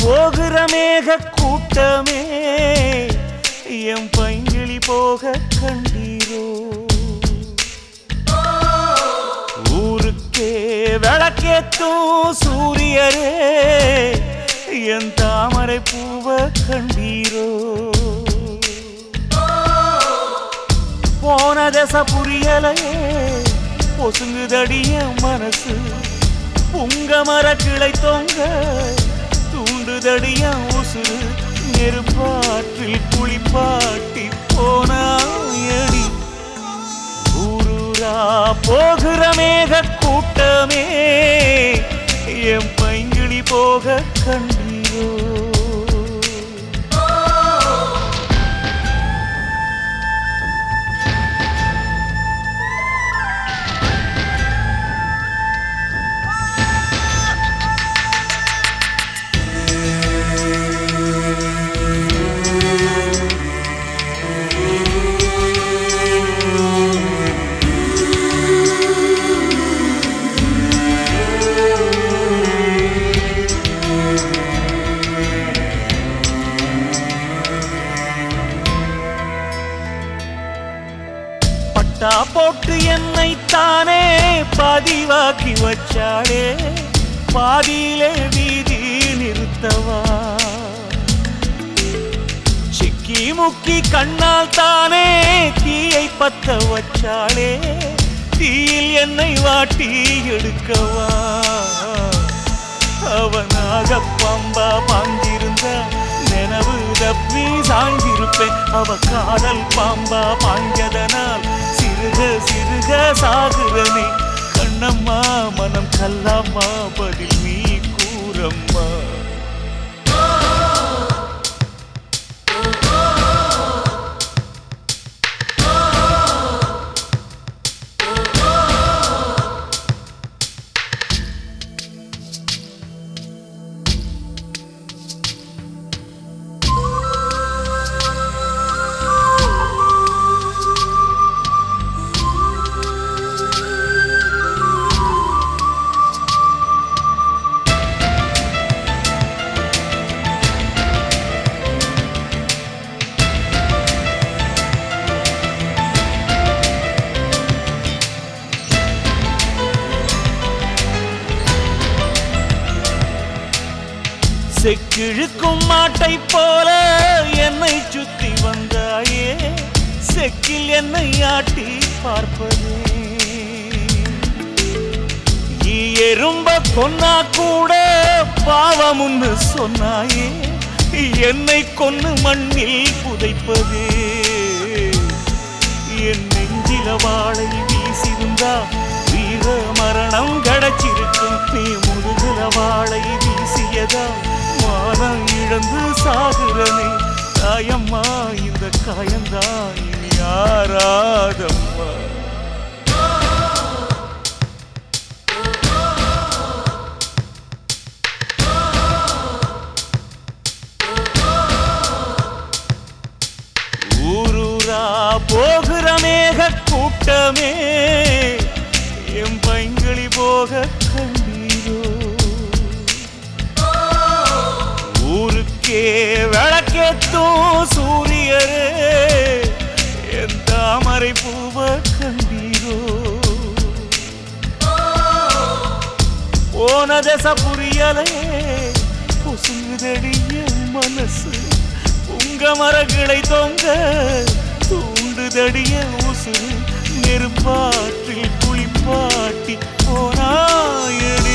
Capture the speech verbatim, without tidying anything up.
போகிற மேக கூட்டமே எம் பைங்கிளி போக கண்டீரோ ஊருக்கே விளக்கேத்தும் சூரியரே என் தாமரை பூவ கண்டீரோ போன தச புரியலையே பொசுங்குதடிய மனசு புங்க மர கிளை தொங்க தூண்டுதடிய உசுறு நெருப்பாற்றில் குளிப்பாட்டி போனாயடி ஊரூரா போகிற மேக கூட்டமே என் பைங்கிளி போக கண்டீரோ போட்டு என்னை தானே பதிவாக்கி வச்சாளே பாதியிலே வீதி நிறுத்தவா சிக்கி முக்கி கண்ணால் தானே தீயை பத்த வச்சாளே தீயில் என்னை வாட்டி எடுக்கவா அவனாக பம்பா பாஞ்சிருந்த நினைவு தப்பி சாய்ந்திருப்பேன் அவ காதல் பாம்பா பாஞ்சதனால் சிறுக சிறுக சாகுறனே கண்ணம்மா மனம் கல்லாமா பதில் நீ கூறம்மா செக்கிழுக்கும் மாட்டை போல என்னை சுத்தி வந்தாயே செக்கில் என்னை ஆட்டி பார்ப்பதே எறும்ப கொன்னா கூட பாவமுன்னு சொன்னாயே என்னை கொன்னு மண்ணில் புதைப்பதே என் நெஞ்சில வாழை வீசிருந்தா வீர மரணம் கிடைச்சிருக்கும் நீ முதுகுல வாழை வீசியதா மானம் இழந்து சாகுறனே தாயம்மா இந்த காயந்தான் இனி யாராதம்மா ஊரூரா போகிற மேக கூட்டமே என் பைங்கிளி போக கண்டீரோ ஊருக்கே விளக்கேத்தும் சூரியரே என் தாமரை பூவ கண்டீரோ போன தச புரியலையே பொசுங்குதடிய மனசு உங்க மரங்களை தொங்க தூண்டுதடிய உசுறு நெருப்பாற்றில் குளிப்பாட்டி போனாயடி